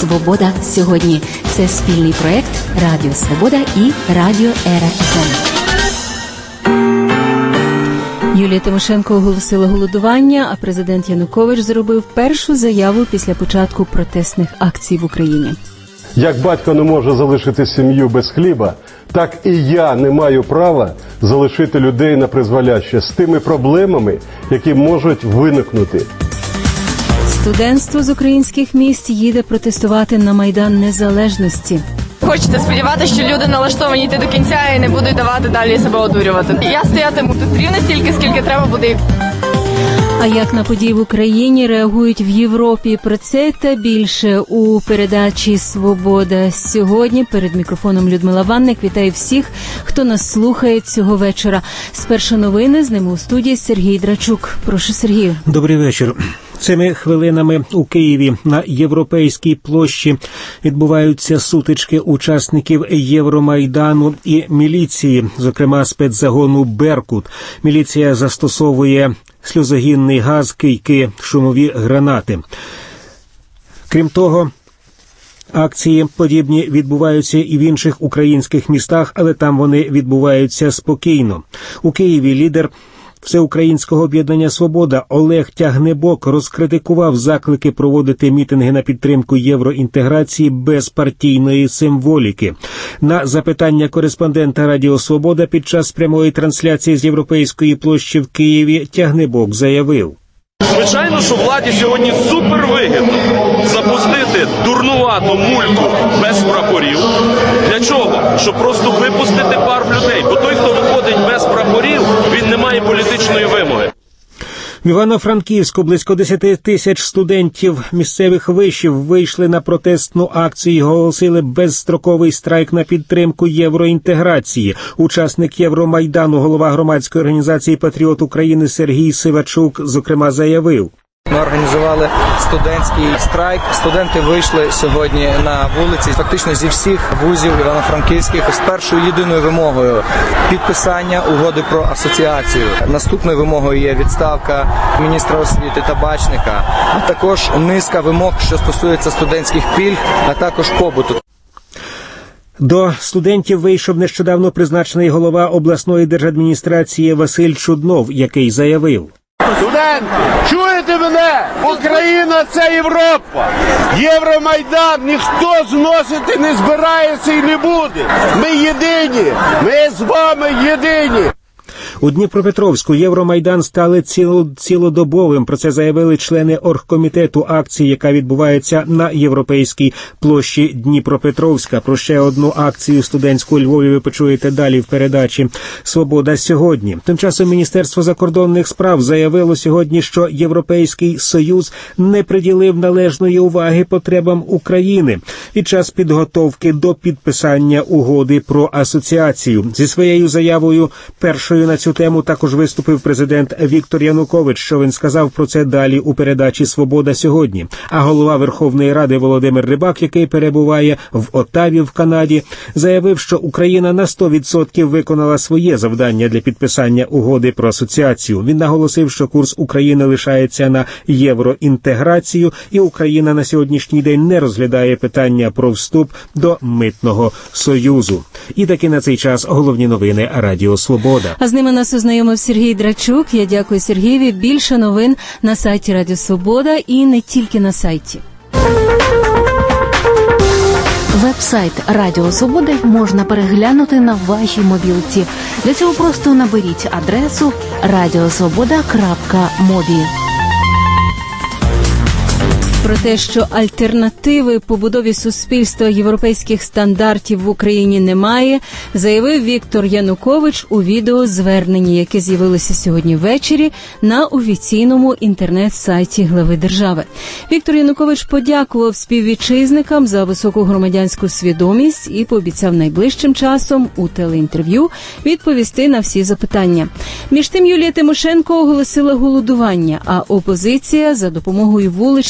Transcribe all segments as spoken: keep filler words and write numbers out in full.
«Свобода сьогодні». Це спільний проект Радіо Свобода і Радіо Ера еф ем. Юлія Тимошенко оголосила голодування, а президент Янукович зробив першу заяву після початку протестних акцій в Україні. Як батько не може залишити сім'ю без хліба, так і я не маю права залишити людей на призволяще з тими проблемами, які можуть виникнути. Студентство з українських міст їде протестувати на Майдан Незалежності. Хочеться сподіватися, що люди налаштовані йти до кінця і не будуть давати далі себе одурювати. Я стоятиму тут рівно стільки, скільки треба буде. А як на події в Україні реагують в Європі? Про це та більше у передачі «Свобода сьогодні». Перед мікрофоном Людмила Ванник. Вітаю всіх, хто нас слухає цього вечора. Спершу новини, з ними у студії Сергій Драчук. Прошу, Сергію. Добрий вечір. Цими хвилинами у Києві на Європейській площі відбуваються сутички учасників Євромайдану і міліції, зокрема спецзагону «Беркут». Міліція застосовує сльозогінний газ, кийки, шумові гранати. Крім того, акції подібні відбуваються і в інших українських містах, але там вони відбуваються спокійно. У Києві лідер Всеукраїнського об'єднання «Свобода» Олег Тягнебок розкритикував заклики проводити мітинги на підтримку євроінтеграції без партійної символіки. На запитання кореспондента Радіо «Свобода» під час прямої трансляції з Європейської площі в Києві Тягнебок заявив: Звичайно, що владі сьогодні супервигідно запустити дурнувату мульку без прапорів. Для чого? Щоб просто випустити пар в людей. Бо той, хто виходить без прапорів, він не має політичної вимоги. В Івано-Франківську близько десять тисяч студентів місцевих вишів вийшли на протестну акцію і оголосили безстроковий страйк на підтримку євроінтеграції. Учасник Євромайдану, голова громадської організації «Патріот України» Сергій Сивачук, зокрема, заявив: Ми організували студентський страйк. Студенти вийшли сьогодні на вулиці фактично зі всіх вузів івано-франківських з першою єдиною вимогою – підписання угоди про асоціацію. Наступною вимогою є відставка міністра освіти Табачника, а також низка вимог, що стосуються студентських пільг, а також побуту. До студентів вийшов нещодавно призначений голова обласної держадміністрації Василь Чуднов, який заявив: Студенти, чуєте мене? Україна – це Європа. Євромайдан ніхто зносити не збирається і не буде. Ми єдині. Ми з вами єдині. У Дніпропетровську Євромайдан стали ціло, цілодобовим. Про це заявили члени оргкомітету акції, яка відбувається на Європейській площі Дніпропетровська. Про ще одну акцію студентську у Львові ви почуєте далі в передачі «Свобода сьогодні». Тим часом Міністерство закордонних справ заявило сьогодні, що Європейський Союз не приділив належної уваги потребам України під час підготовки до підписання угоди про асоціацію. Зі своєю заявою першою на цю тему також виступив президент Віктор Янукович. Що він сказав про це далі у передачі «Свобода сьогодні». А голова Верховної Ради Володимир Рибак, який перебуває в Оттаві в Канаді, заявив, що Україна на сто відсотків виконала своє завдання для підписання угоди про асоціацію. Він наголосив, що курс України лишається на євроінтеграцію, і Україна на сьогоднішній день не розглядає питання про вступ до Митного союзу. І таки на цей час головні новини Радіо «Свобода». А з ними нас ознайомив Сергій Драчук. Я дякую Сергієві. Більше новин на сайті Радіо Свобода і не тільки на сайті. Веб-сайт Радіо Свобода можна переглянути на вашій мобілці. Для цього просто наберіть адресу радіосвобода крапка мобі. Про те, що альтернативи побудові суспільства європейських стандартів в Україні немає, заявив Віктор Янукович у відеозверненні, яке з'явилося сьогодні ввечері на офіційному інтернет-сайті глави держави. Віктор Янукович подякував співвітчизникам за високу громадянську свідомість і пообіцяв найближчим часом у телеінтерв'ю відповісти на всі запитання. Між тим, Юлія Тимошенко оголосила голодування, а опозиція за допомогою вуличних акцій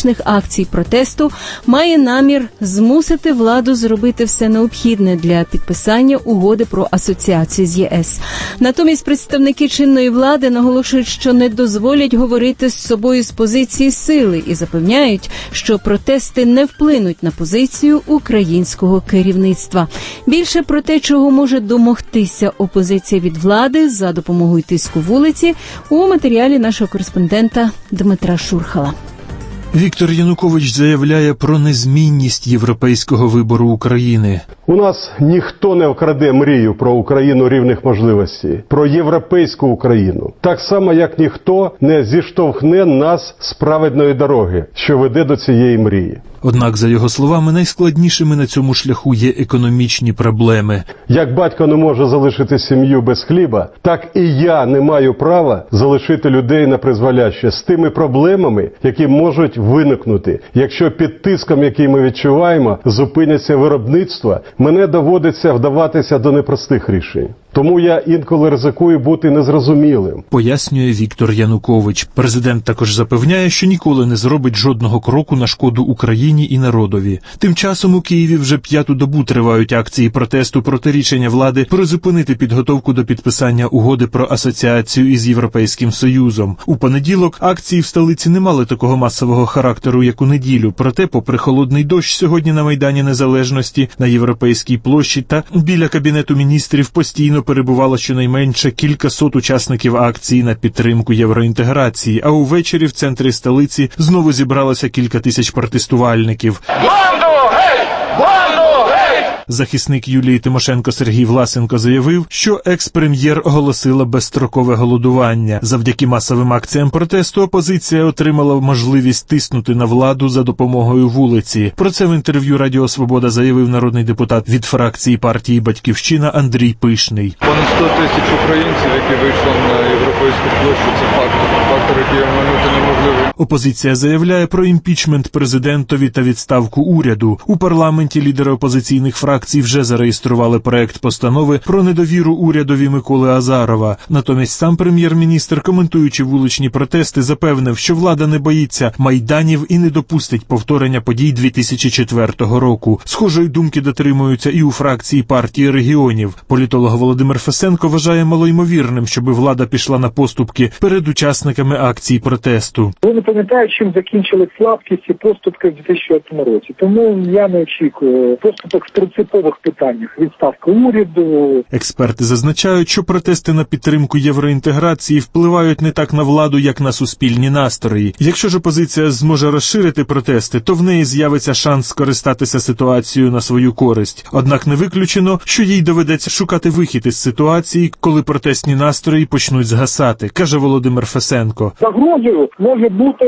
акцій протесту, має намір змусити владу зробити все необхідне для підписання угоди про асоціацію з ЄС. Натомість представники чинної влади наголошують, що не дозволять говорити з собою з позиції сили і запевняють, що протести не вплинуть на позицію українського керівництва. Більше про те, чого може домогтися опозиція від влади за допомогою тиску вулиці, у матеріалі нашого кореспондента Дмитра Шурхала. Віктор Янукович заявляє про незмінність європейського вибору України. У нас ніхто не вкраде мрію про Україну рівних можливостей, про європейську Україну. Так само, як ніхто не зіштовхне нас з праведної дороги, що веде до цієї мрії. Однак, за його словами, найскладнішими на цьому шляху є економічні проблеми. Як батько не може залишити сім'ю без хліба, так і я не маю права залишити людей на призволяще з тими проблемами, які можуть виникнути. Якщо під тиском, який ми відчуваємо, зупиняться виробництва, мене доводиться вдаватися до непростих рішень. Тому я інколи ризикую бути незрозумілим. Пояснює Віктор Янукович. Президент також запевняє, що ніколи не зробить жодного кроку на шкоду Україні і народові. Тим часом у Києві вже п'яту добу тривають акції протесту проти рішення влади призупинити підготовку до підписання угоди про асоціацію із Європейським Союзом. У понеділок акції в столиці не мали такого масового характеру, як у неділю. Проте, попри холодний дощ, сьогодні на Майдані Незалежності, на Європейській площі та біля Кабінету міністрів постійно перебувало щонайменше кількасот учасників акції на підтримку євроінтеграції, а увечері в центрі столиці знову зібралося кілька тисяч протестувальників. Банду, гей! Банду, гей! Захисник Юлії Тимошенко Сергій Власенко заявив, що екс-прем'єр оголосила безстрокове голодування. Завдяки масовим акціям протесту опозиція отримала можливість тиснути на владу за допомогою вулиці. Про це в інтерв'ю Радіо Свобода заявив народний депутат від фракції партії «Батьківщина» Андрій Пишний. Понад сто тисяч українців, які вийшли на Європейську площу, це фактор, фактор, який оминути неможливо. Опозиція заявляє про імпічмент президентові та відставку уряду. У парламенті лідери опозиційних фракцій вже зареєстрували проект постанови про недовіру урядові Миколи Азарова. Натомість сам прем'єр-міністр, коментуючи вуличні протести, запевнив, що влада не боїться майданів і не допустить повторення подій дві тисячі четвертого року. Схожої думки дотримуються і у фракції партії регіонів. Політолог Володимир Фесенко вважає малоймовірним, щоби влада пішла на поступки перед учасниками акцій протесту. Вони пам'ятають, чим закінчили слабкість і поступки в дві тисячі четвертому році. Тому я не очікую поступок в принципових питаннях. Відставка уряду. Експерти зазначають, що протести на підтримку євроінтеграції впливають не так на владу, як на суспільні настрої. Якщо ж опозиція зможе розширити протести, то в неї з'явиться шанс скористатися ситуацією на свою користь. Однак не виключено, що їй доведеться шукати вихід із ситуації, коли протестні настрої почнуть згасати, каже Володимир Фесенко. Загрозою може бути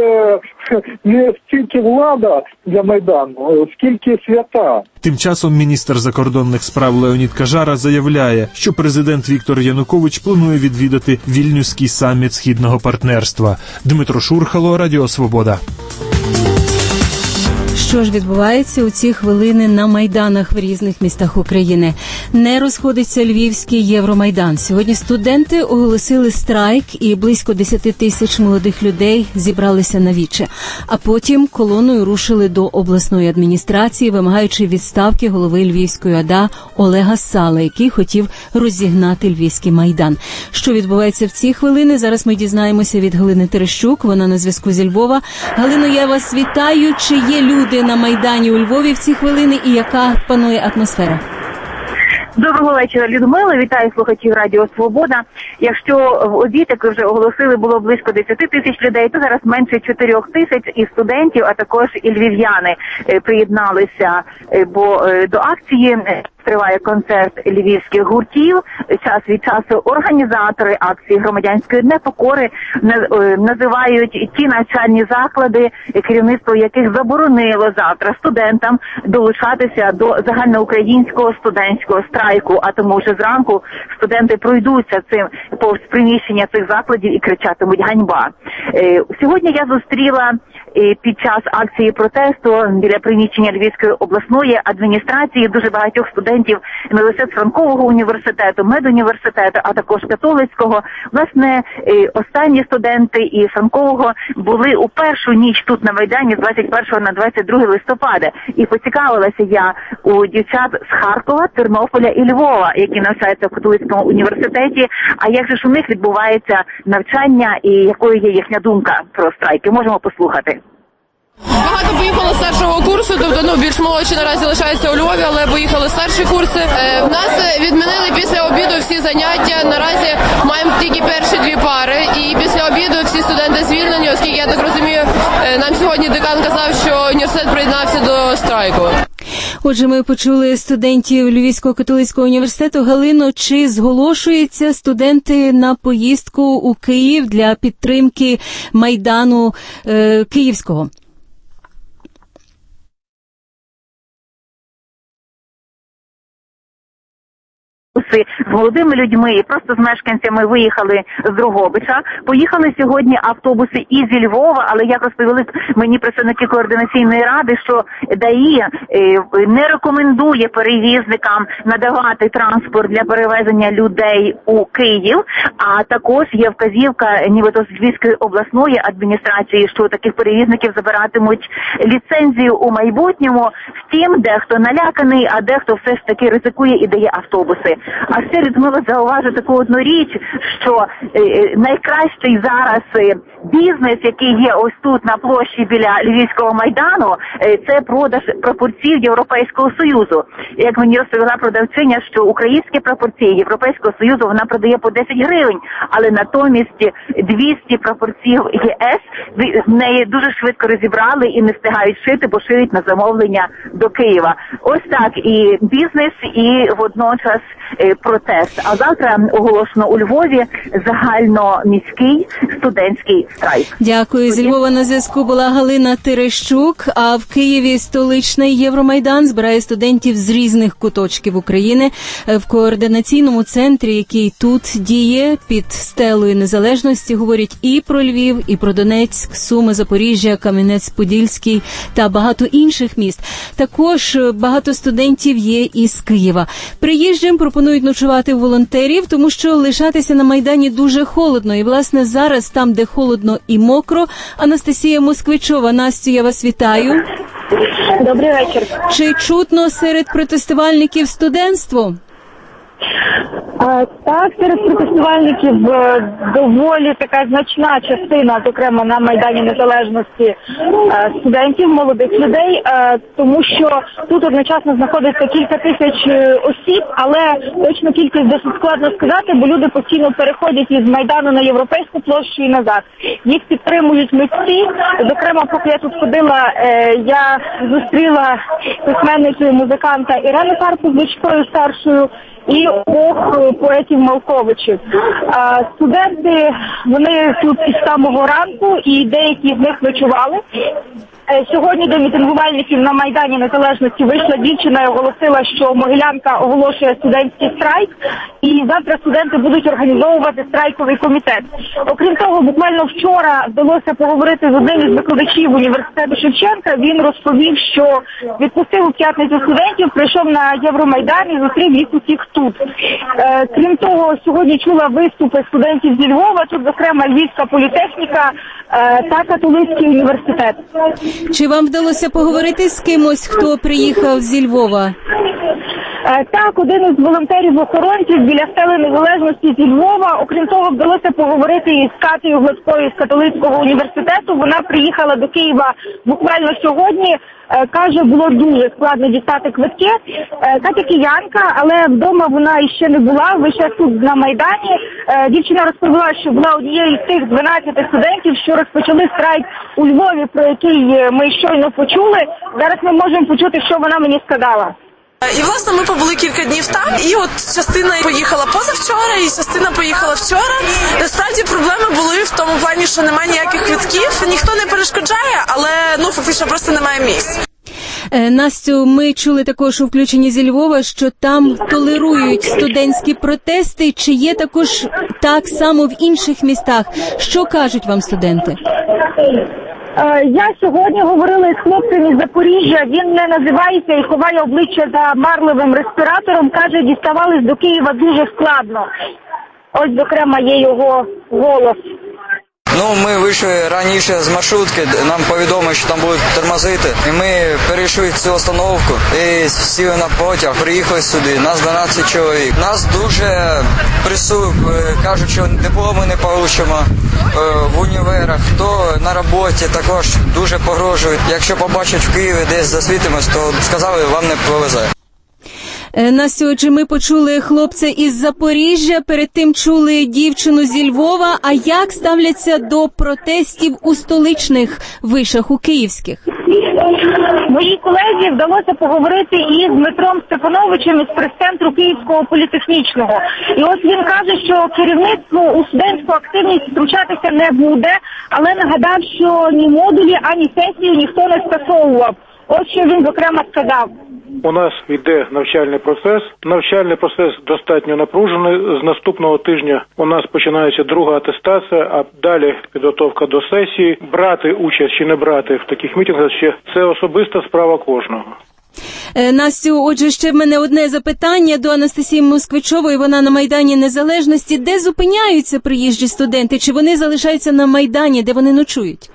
не стільки влада для Майдану, скільки свята. Тим часом міністр закордонних справ Леонід Кажара заявляє, що президент Віктор Янукович планує відвідати Вільнюський саміт Східного партнерства. Дмитро Шурхало, Радіо Свобода. Що ж відбувається у ці хвилини на майданах в різних містах України? Не розходиться Львівський Євромайдан. Сьогодні студенти оголосили страйк і близько десять тисяч молодих людей зібралися на віче. А потім колоною рушили до обласної адміністрації, вимагаючи відставки голови Львівської ОДА Олега Сала, який хотів розігнати Львівський Майдан. Що відбувається в ці хвилини? Зараз ми дізнаємося від Галини Терещук. Вона на зв'язку зі Львова. Галино, я вас вітаю. Чи є люди на Майдані у Львові в ці хвилини і яка панує атмосфера? Доброго вечора, Людмила. Вітаю слухачів Радіо Свобода. Якщо в обід, як ви вже оголосили, було близько десять тисяч людей, то зараз менше чотирьох тисяч і студентів, а також і львів'яни приєдналися, бо до акції триває концерт львівських гуртів. Час від часу організатори акції громадянської непокори називають ті навчальні заклади, керівництво яких заборонило завтра студентам долучатися до загальноукраїнського студентського страйку. А тому вже зранку студенти пройдуться цим повз приміщення цих закладів і кричатимуть «ганьба». Сьогодні я зустріла під час акції протесту біля приміщення Львівської обласної адміністрації дуже багатьох студентів не лише з Франкового університету, медуніверситету, а також католицького. Власне, останні студенти і Франкового були у першу ніч тут на Майдані з двадцять першого на двадцять друге листопада. І поцікавилася я у дівчат з Харкова, Тернополя і Львова, які навчаються в католицькому університеті. А як же ж у них відбувається навчання і якою є їхня думка про страйки? Можемо послухати. Багато поїхало з старшого курсу, тобто ну, більш молодші наразі лишаються у Львові, але поїхали старші курси. Е, в нас відмінили після обіду всі заняття, наразі маємо тільки перші дві пари, і після обіду всі студенти звільнені, оскільки, я так розумію, е, нам сьогодні декан казав, що університет приєднався до страйку. Отже, ми почули студентів Львівського католицького університету. Галино, чи зголошуються студенти на поїздку у Київ для підтримки Майдану е, Київського? З молодими людьми і просто з мешканцями виїхали з Дрогобича. Поїхали сьогодні автобуси і зі Львова, але як розповіли мені представники координаційної ради, що ДАІ не рекомендує перевізникам надавати транспорт для перевезення людей у Київ, а також є вказівка нібито з Львівської обласної адміністрації, що таких перевізників забиратимуть ліцензію у майбутньому. Втім, дехто наляканий, а дехто все ж таки ризикує і дає автобуси. А ще Людмила зауважу таку одну річ, що е, найкращий зараз е, бізнес, який є ось тут на площі біля Львівського Майдану, е, це продаж прапорців Європейського Союзу. Як мені розповіла продавчиня, що українські прапорці Європейського Союзу вона продає по десять гривень, але натомість двісті прапорців ЄС в неї дуже швидко розібрали і не встигають шити, бо шиють на замовлення до Києва. Ось так і бізнес, і водночас протест. А завтра оголошено у Львові загальноміський студентський страйк. Дякую. Зі Львова на зв'язку була Галина Терещук, а в Києві столичний Євромайдан збирає студентів з різних куточків України в координаційному центрі, який тут діє під стелою незалежності. Говорять і про Львів, і про Донецьк, Суми, Запоріжжя, Кам'янець-Подільський та багато інших міст. Також багато студентів є із Києва. Приїжджим пропонують ночувати у волонтерів, тому що лишатися на Майдані дуже холодно. І, власне, зараз там, де холодно і мокро, Анастасія Москвичова. Настю, я вас вітаю. Добрий вечір. Чи чутно серед протестувальників студентство? А, так, серед протестувальників доволі така значна частина, зокрема на Майдані Незалежності, студентів, молодих людей, тому що тут одночасно знаходиться кілька тисяч осіб, але точно кількість досить складно сказати, бо люди постійно переходять із Майдану на Європейську площу і назад. Їх підтримують митці. Зокрема, поки я тут ходила, я зустріла письменницю і музиканта Ірину Карпу з дочкою старшою, і обох поетів Малковичів. А, студенти, вони тут із самого ранку, і деякі з них ночували. Сьогодні до мітингувальників на Майдані Незалежності вийшла дівчина і оголосила, що Могилянка оголошує студентський страйк, і завтра студенти будуть організовувати страйковий комітет. Окрім того, буквально вчора вдалося поговорити з одним із викладачів університету Шевченка. Він розповів, що відпустив у п'ятницю студентів, прийшов на Євромайдан і зустрів їх усіх тут. Е, крім того, сьогодні чула виступи студентів зі Львова, тут, зокрема, Львівська політехніка е, та католицький університет. Чи вам вдалося поговорити з кимось, хто приїхав зі Львова? Так, один із волонтерів-охоронців біля стели Незалежності зі Львова. Окрім того, вдалося поговорити із Катею Гладкою з католицького університету. Вона приїхала до Києва буквально сьогодні. Каже, було дуже складно дістати квитки. Катя киянка, але вдома вона іще не була, лише тут на Майдані. Дівчина розповіла, що була однією з тих дванадцяти студентів, що розпочали страйк у Львові, про який ми щойно почули. Зараз ми можемо почути, що вона мені сказала. І, власне, ми побули кілька днів там, і от частина поїхала позавчора, і частина поїхала вчора. Насправді проблеми були в тому плані, що немає ніяких квитків, ніхто не перешкоджає, але, ну, фактично просто немає місць. Настю, ми чули також у включенні зі Львова, що там толерують студентські протести. Чи є також так само в інших містах? Що кажуть вам студенти? Я сьогодні говорила із хлопцем із Запоріжжя, він не називається і ховає обличчя за марливим респіратором, каже, діставались до Києва дуже складно. Ось, зокрема, є його голос. Ну, ми вийшли раніше з маршрутки, нам повідомили, що там будуть тормозити. І ми перейшли цю остановку і сіли на потяг, приїхали сюди, нас дванадцять чоловік. Нас дуже присуд, кажуть, що дипломи не получимо в універах, хто на роботі також дуже погрожують. Якщо побачать в Києві десь засвітимось, то сказали, вам не повезе. На сьогодні ми почули хлопця із Запоріжжя, перед тим чули дівчину зі Львова. А як ставляться до протестів у столичних вишах, у київських? Моїй колезі вдалося поговорити із Дмитром Степановичем із прес-центру Київського політехнічного. І ось він каже, що керівництво у студентську активність втручатися не буде, але нагадав, що ні модулі, ані сесію ніхто не скасовував. Ось що він, зокрема, сказав. У нас йде навчальний процес. Навчальний процес достатньо напружений. З наступного тижня у нас починається друга атестація, а далі підготовка до сесії. Брати участь чи не брати в таких мітингах ще це особиста справа кожного. Настю, отже, ще в мене одне запитання до Анастасії Москвичової. Вона на Майдані Незалежності. Де зупиняються приїжджі студенти? Чи вони залишаються на Майдані, де вони ночують?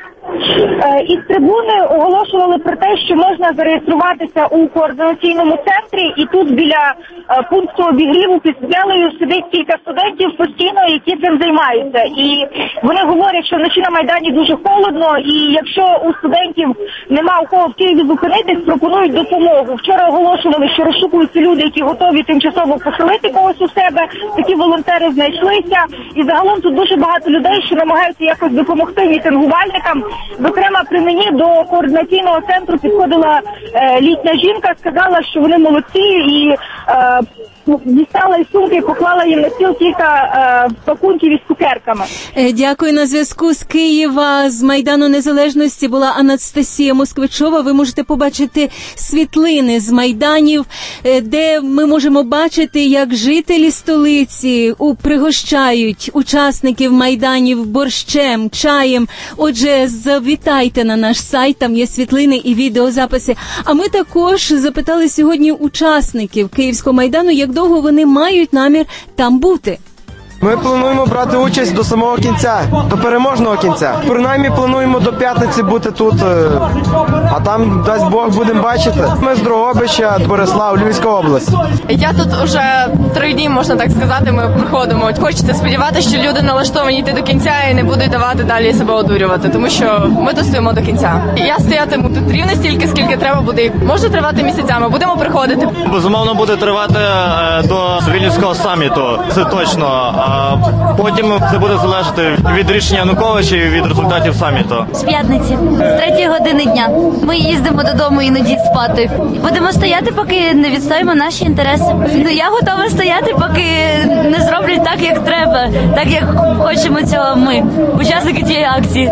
Із трибуни оголошували про те, що можна зареєструватися у координаційному центрі, і тут біля пункту обігріву під стелею сидить кілька студентів постійно, які цим займаються. І вони говорять, що вночі на Майдані дуже холодно, і якщо у студентів нема у кого в Києві зупинитись, пропонують допомогу. Вчора оголошували, що розшукуються люди, які готові тимчасово поселити когось у себе. Такі волонтери знайшлися. І загалом тут дуже багато людей, що намагаються якось допомогти мітингувальникам. Зокрема, при мені до координаційного центру підходила е, літня жінка, сказала, що вони молодці, і е, дістала із сумки і поклала їм на стіл кілька е, пакунків із цукерками. Дякую. На зв'язку з Києва, з Майдану Незалежності була Анастасія Москвичова. Ви можете побачити світлини з Майданів, де ми можемо бачити, як жителі столиці пригощають учасників Майданів борщем, чаєм. Отже, завітайте на наш сайт, там є світлини і відеозаписи. А ми також запитали сьогодні учасників Київського Майдану, як довго вони мають намір там бути. Ми плануємо брати участь до самого кінця, до переможного кінця. Принаймні плануємо до п'ятниці бути тут, а там, дасть Бог, будемо бачити. Ми з Дрогобича, Борислав, Львівська область. Я тут вже три дні, можна так сказати, ми проходимо. Хочеться сподіватися, що люди налаштовані йти до кінця і не будуть давати далі себе одурювати, тому що ми тут стоїмо до кінця. Я стоятиму тут рівно стільки, скільки треба буде. Може тривати місяцями, будемо приходити. Безумовно, буде тривати до Вільнюського саміту, це точно. А потім це буде залежати від рішення Януковича і від результатів саміту. З п'ятниці, з третьої години дня. Ми їздимо додому іноді спати. Будемо стояти, поки не відстоїмо наші інтереси. Ну, я готова стояти, поки не зроблять так, як треба, так, як хочемо цього ми, учасники цієї акції.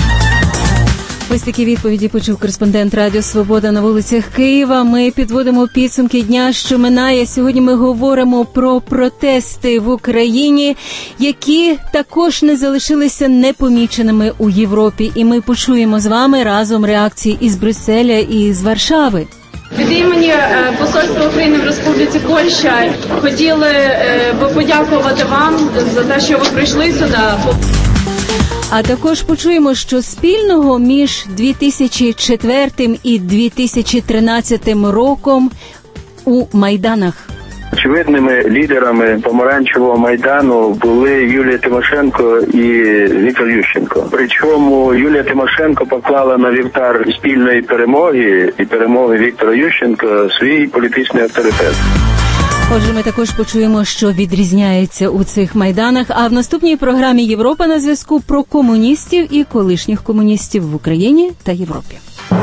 Ось такі відповіді почув кореспондент Радіо Свобода на вулицях Києва. Ми підводимо підсумки дня, що минає. Сьогодні ми говоримо про протести в Україні, які також не залишилися непоміченими у Європі. І ми почуємо з вами разом реакції із Брюсселя і з Варшави. Від імені посольства України в Республіці Польща хотіли би подякувати вам за те, що ви прийшли сюди. А також почуємо, що спільного між дві тисячі четвертим і дві тисячі тринадцятим роком у Майданах. Очевидними лідерами помаранчевого Майдану були Юлія Тимошенко і Віктор Ющенко. Причому Юлія Тимошенко поклала на вівтар спільної перемоги і перемоги Віктора Ющенка свій політичний авторитет. Отже, ми також почуємо, що відрізняється у цих майданах. А в наступній програмі «Європа на зв'язку» про комуністів і колишніх комуністів в Україні та Європі.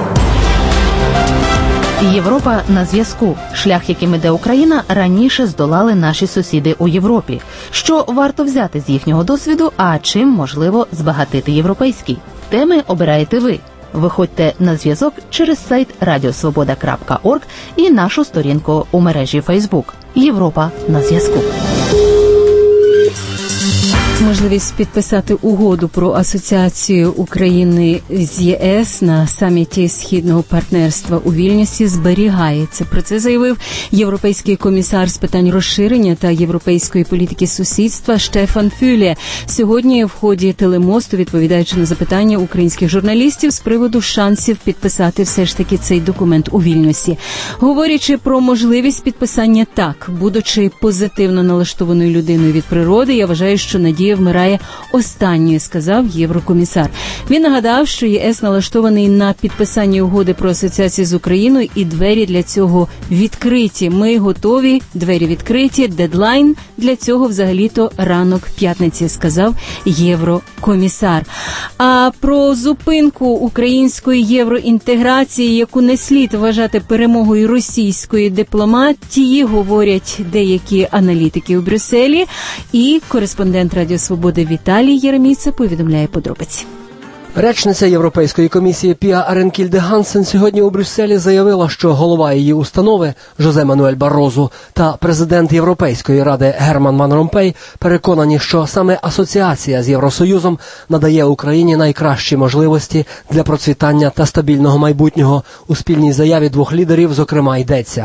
Європа на зв'язку. Шлях, яким іде Україна, раніше здолали наші сусіди у Європі. Що варто взяти з їхнього досвіду, а чим можливо збагатити європейський? Теми обираєте ви. Виходьте на зв'язок через сайт радіосвобода крапка орг і нашу сторінку у мережі Фейсбук. Європа на зв'язку. Можливість підписати угоду про асоціацію України з ЄС на саміті Східного партнерства у Вільнюсі зберігається. Про це заявив європейський комісар з питань розширення та європейської політики сусідства Штефан Фюле. Сьогодні в ході телемосту, відповідаючи на запитання українських журналістів з приводу шансів підписати все ж таки цей документ у Вільнюсі. Говорячи про можливість підписання так, будучи позитивно налаштованою людиною від природи, я вважаю, що надія вмирає останньою, сказав єврокомісар. Він нагадав, що ЄС налаштований на підписання угоди про асоціацію з Україною і двері для цього відкриті. Ми готові, двері відкриті, дедлайн для цього взагалі-то ранок п'ятниці, сказав єврокомісар. А про зупинку української євроінтеграції, яку не слід вважати перемогою російської дипломатії, говорять деякі аналітики у Брюсселі, і кореспондент Радіо Свободи Віталій Єремійця повідомляє подробиці. Речниця Європейської комісії Піа Аренкільде Гансен сьогодні у Брюсселі заявила, що голова її установи Жозе Мануель Баррозу та президент Європейської ради Герман Ван Ромпей переконані, що саме асоціація з Євросоюзом надає Україні найкращі можливості для процвітання та стабільного майбутнього. У спільній заяві двох лідерів, зокрема, йдеться.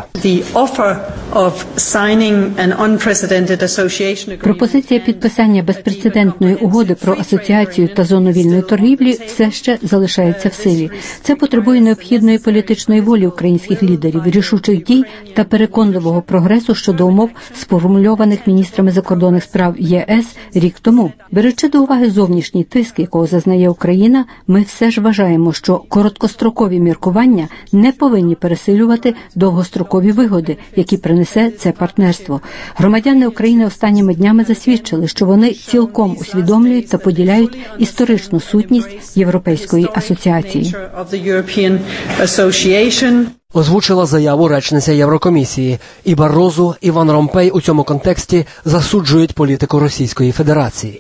Пропозиція підписання безпрецедентної угоди про асоціацію та зону вільної торгівлі все ще залишається в силі. Це потребує необхідної політичної волі українських лідерів, рішучих дій та переконливого прогресу щодо умов, сформульованих міністрами закордонних справ ЄС рік тому. Беручи до уваги зовнішній тиск, якого зазнає Україна, ми все ж вважаємо, що короткострокові міркування не повинні пересилювати довгострокові вигоди, які принесе це партнерство. Громадяни України останніми днями засвідчили, що вони цілком усвідомлюють та поділяють історичну сутність Європейської асоціації. Озвучила заяву речниця Єврокомісії. І Баррозу, і Ван Ромпей у цьому контексті засуджують політику Російської Федерації.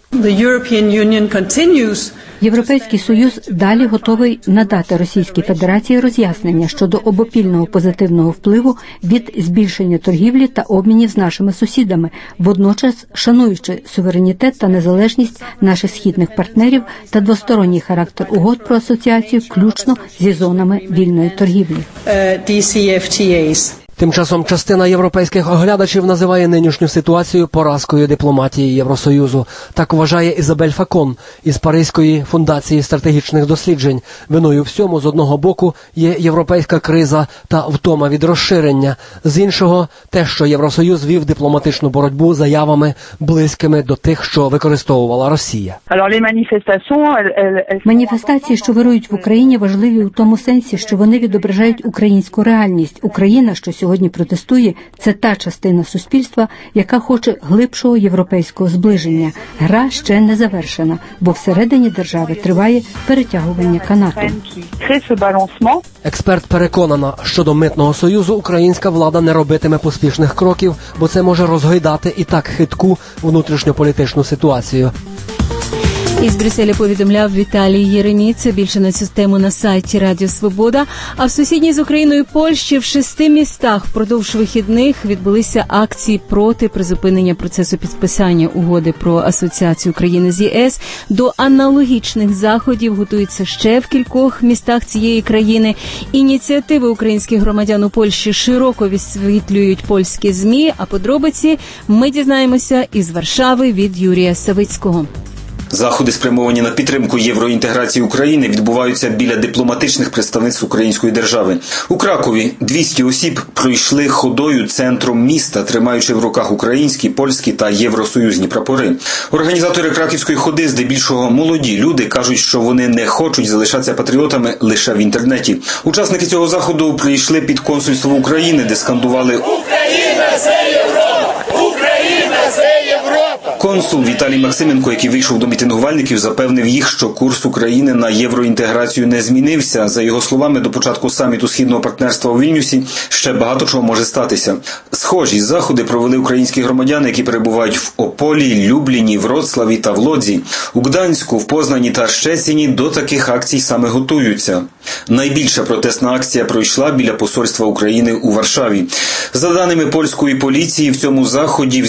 Європейський Союз далі готовий надати Російській Федерації роз'яснення щодо обопільного позитивного впливу від збільшення торгівлі та обмінів з нашими сусідами, водночас шануючи суверенітет та незалежність наших східних партнерів та двосторонній характер угод про асоціацію, включно зі зонами вільної торгівлі. ді сі еф ті ейс. Тим часом частина європейських оглядачів називає нинішню ситуацію поразкою дипломатії Євросоюзу. Так вважає Ізабель Факон із Паризької фундації стратегічних досліджень. Виною всьому, з одного боку, є європейська криза та втома від розширення. З іншого, те, що Євросоюз вів дипломатичну боротьбу заявами, близькими до тих, що використовувала Росія. Маніфестації, що вирують в Україні, важливі у тому сенсі, що вони відображають українську реальність. Україна, що сьогодні протестує, це та частина суспільства, яка хоче глибшого європейського зближення. Гра ще не завершена, бо всередині держави триває перетягування канату. Експерт переконана, що до митного союзу українська влада не робитиме поспішних кроків, бо це може розгойдати і так хитку внутрішньополітичну ситуацію. Із Брюсселя повідомляв Віталій Єремійця. Більше на цю тему на сайті Радіо Свобода. А в сусідній з Україною Польщі в шести містах впродовж вихідних відбулися акції проти призупинення процесу підписання угоди про асоціацію України з ЄС. До аналогічних заходів готуються ще в кількох містах цієї країни. Ініціативи українських громадян у Польщі широко висвітлюють польські ЗМІ, а подробиці ми дізнаємося із Варшави від Юрія Савицького. Заходи, спрямовані на підтримку євроінтеграції України, відбуваються біля дипломатичних представництв української держави. У Кракові двісті осіб пройшли ходою центром міста, тримаючи в руках українські, польські та євросоюзні прапори. Організатори краківської ходи, здебільшого молоді люди, кажуть, що вони не хочуть залишатися патріотами лише в інтернеті. Учасники цього заходу прийшли під консульство України, де скандували «Україна – це Європа! Україна – це Європа!». Консул Віталій Максименко, який вийшов до мітингувальників, запевнив їх, що курс України на євроінтеграцію не змінився. За його словами, до початку саміту Східного партнерства у Вільнюсі ще багато чого може статися. Схожі заходи провели українські громадяни, які перебувають в Ополі, Любліні, Вроцлаві та в Лодзі. У Гданську, в Познані та Щеціні до таких акцій саме готуються. Найбільша протестна акція пройшла біля посольства України у Варшаві. За даними польської поліції, в цьому заході взяла участь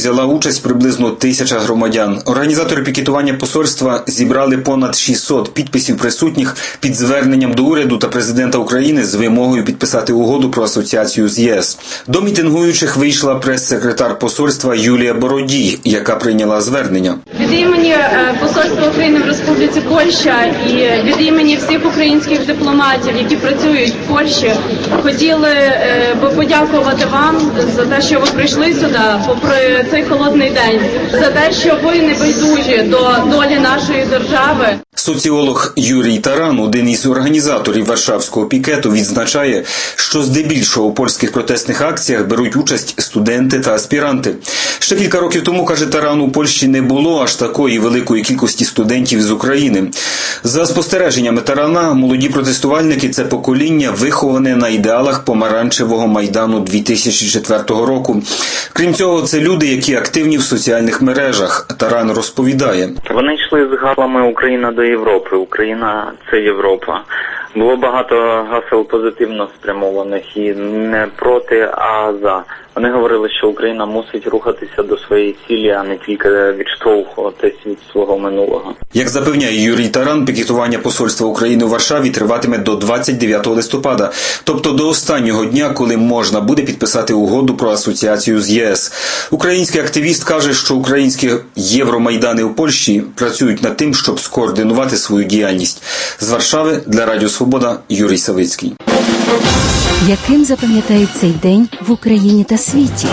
участь приблизно тисяча громадян. Організатори пікетування посольства зібрали понад шістсот підписів присутніх під зверненням до уряду та президента України з вимогою підписати угоду про асоціацію з ЄС. До мітингуючих вийшла прес-секретар посольства Юлія Бородій, яка прийняла звернення. Від імені посольства України в Республіці Польща і від імені всіх українських дипломатів, які працюють в Польщі, хотіли би подякувати вам за те, що ви прийшли сюди, попри цей холодний день, за те, що ви не байдужі до долі нашої держави. Соціолог Юрій Таран, один із організаторів Варшавського пікету, відзначає, що здебільшого у польських протестних акціях беруть участь студенти та аспіранти. Ще кілька років тому, каже Таран, у Польщі не було аж такої великої кількості студентів з України. За спостереженнями Тарана, молоді протестувальники – це покоління, виховане на ідеалах помаранчевого Майдану дві тисячі четвертого року. Крім цього, це люди, які активні в соціальних мережах. Таран розповідає. Вони йшли з гаслами «Україна до Європи», «Україна – це Європа». Було багато гасел позитивно спрямованих і не проти, а за. Вони говорили, що Україна мусить рухатися до своєї цілі, а не тільки відштовхуватись від свого минулого. Як запевняє Юрій Таран, пікетування посольства України у Варшаві триватиме до двадцять дев'ятого листопада, тобто до останнього дня, коли можна буде підписати угоду про асоціацію з ЄС. Український активіст каже, що українські євромайдани у Польщі працюють над тим, щоб скоординувати свою діяльність. З Варшави для Радіо Свобода Юрій Савицький. Яким запам'ятають цей день в Україні та світі?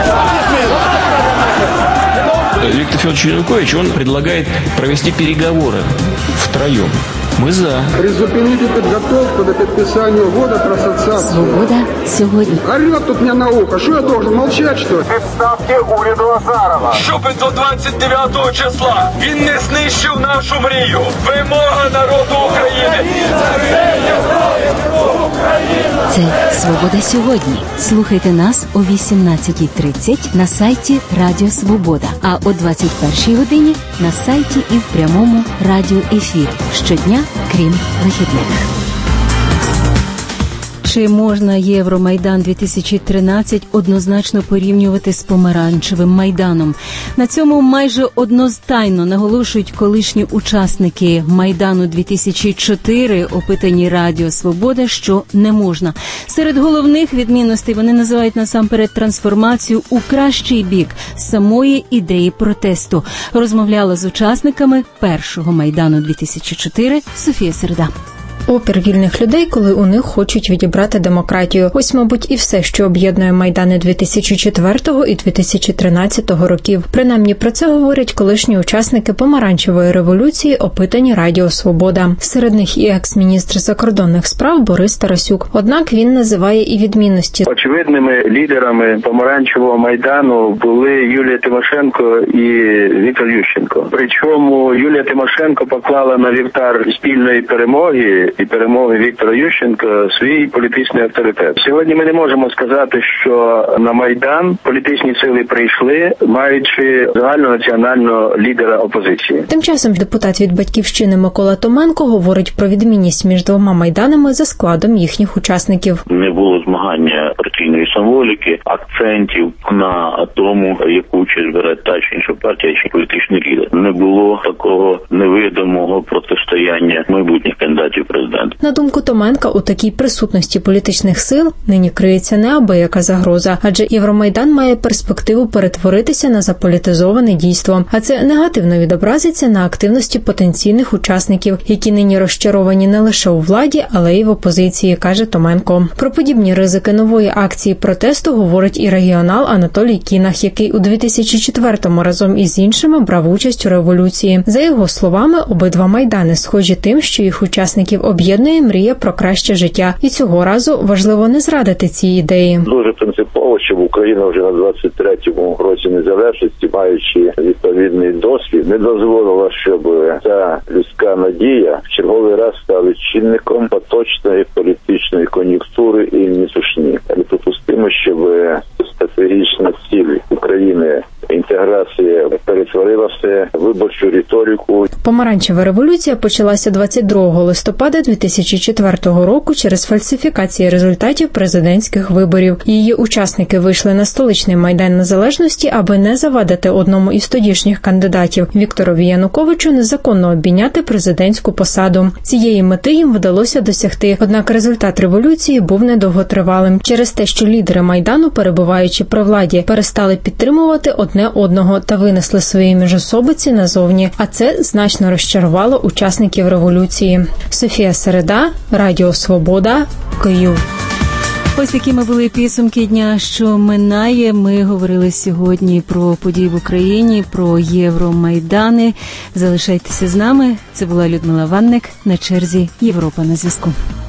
Виктор Федорович Янукович, он предлагает провести переговоры втроем. Мы за. Призупинити підготовку до підписання угоди про асоціацію. Свобода сьогодні. Орет тут мне на ухо. Що я должен молчать, що ли? Відставки уряду Азарова. Щоб до двадцять дев'ятого числа він не знищив нашу мрію. Вимога народу України. Це «Свобода сьогодні». Слухайте нас о вісімнадцятій тридцять на сайті Радіо Свобода, а о двадцять першій годині на сайті і в прямому радіоефірі. Щодня, крім вихідних. Чи можна Євромайдан дві тисячі тринадцять однозначно порівнювати з помаранчевим Майданом? На цьому майже одностайно наголошують колишні учасники Майдану дві тисячі чотири, опитані Радіо Свобода, що не можна. Серед головних відмінностей вони називають насамперед трансформацію у кращий бік самої ідеї протесту. Розмовляла з учасниками першого Майдану дві тисячі чотири Софія Середа. Опір вільних людей, коли у них хочуть відібрати демократію. Ось, мабуть, і все, що об'єднує Майдани дві тисячі четвертого і дві тисячі тринадцятого років. Принаймні про це говорять колишні учасники помаранчевої революції, опитані Радіо Свобода. Серед них і екс-міністр закордонних справ Борис Тарасюк. Однак він називає і відмінності. Очевидними лідерами помаранчевого Майдану були Юлія Тимошенко і Віктор Ющенко. Причому Юлія Тимошенко поклала на вівтар спільної перемоги і перемоги Віктора Ющенка свій політичний авторитет. Сьогодні ми не можемо сказати, що на Майдан політичні сили прийшли, маючи загальнонаціонального лідера опозиції. Тим часом депутат від «Батьківщини» Микола Томенко говорить про відмінність між двома майданами за складом їхніх учасників. Не було змагання партійної символіки, акцентів на тому, яку участь бере та чи інша партія, чи політичний лідер. Не було такого невидимого протистояння майбутніх кандидатів президента. На думку Томенка, у такій присутності політичних сил нині криється неабияка загроза, адже Євромайдан має перспективу перетворитися на заполітизоване дійство, а це негативно відобразиться на активності потенційних учасників, які нині розчаровані не лише у владі, але й в опозиції, каже Томенко. Про подібні ризики нової акції протесту говорить і регіонал Анатолій Кінах, який у дві тисячі четвертому разом із іншими брав участь у революції. За його словами, обидва майдани схожі тим, що їх учасників об'єднує мрія про краще життя. І цього разу важливо не зрадити ці ідеї. Дуже принципово, щоб Україна вже на двадцять третьому році незалежності, маючи відповідний досвід, не дозволила, щоб ця людська надія в черговий раз стала чинником поточної політичної кон'юнктури і несушні. Неприпустимо, щоб стратегічна ціль України інтеграція перетворилася виборчу риторику. Помаранчева революція почалася двадцять другого листопада дві тисячі четвертого року через фальсифікації результатів президентських виборів. Її учасники вийшли на столичний Майдан Незалежності, аби не завадити одному із тодішніх кандидатів Вікторові Януковичу незаконно обійняти президентську посаду. Цієї мети їм вдалося досягти, однак результат революції був недовготривалим через те, що лідери Майдану, перебуваючи при владі, перестали підтримувати одне одного та винесли свої міжособиці назовні, а це значно розчарувало учасників революції. Софія Середа, Радіо Свобода, Київ. Ось такими були підсумки дня, що минає. Ми говорили сьогодні про події в Україні, про Євромайдани. Залишайтеся з нами. Це була Людмила Ванник. На черзі Європа на зв'язку.